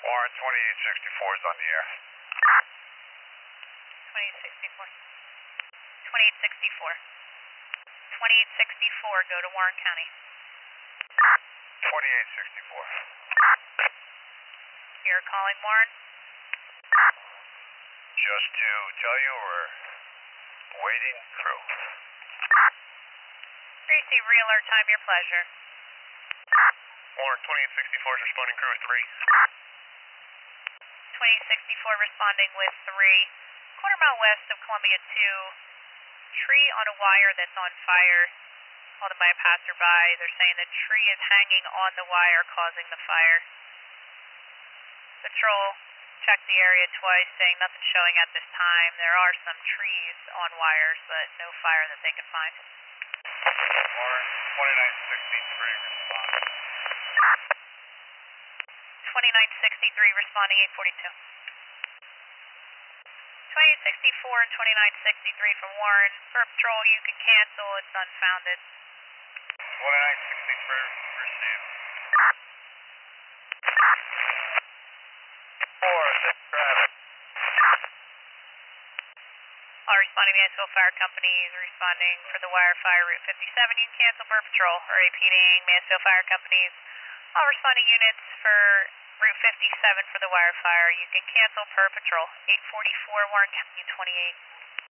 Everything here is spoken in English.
Warren 2864 is on the air. 2864. 2864. 2864, go to Warren County. 2864. You're calling Warren? Just to tell you we're waiting through. Receive re-alert time, your pleasure. Warren 2864 is responding crew 3. 2864 responding with 3. Quarter mile west of Columbia 2. Tree on a wire that's on fire. Called in by a passerby. They're saying the tree is hanging on the wire causing the fire. Patrol checked the area twice, saying nothing showing at this time. There are some trees on wires, but no fire that they can find. Warren 2963 responding. 2963 responding 842. 2864 and 2963 from Warren. For patrol, you can cancel. It's unfounded. 2963 received. 4, 6 traffic. All responding Mansfield Fire Company is responding for the wire fire Route 57. You can cancel per patrol. Repeating Mansfield Fire Companies. All responding units for Route 57 for the wire fire. You can cancel per patrol. 844 Warren County 28.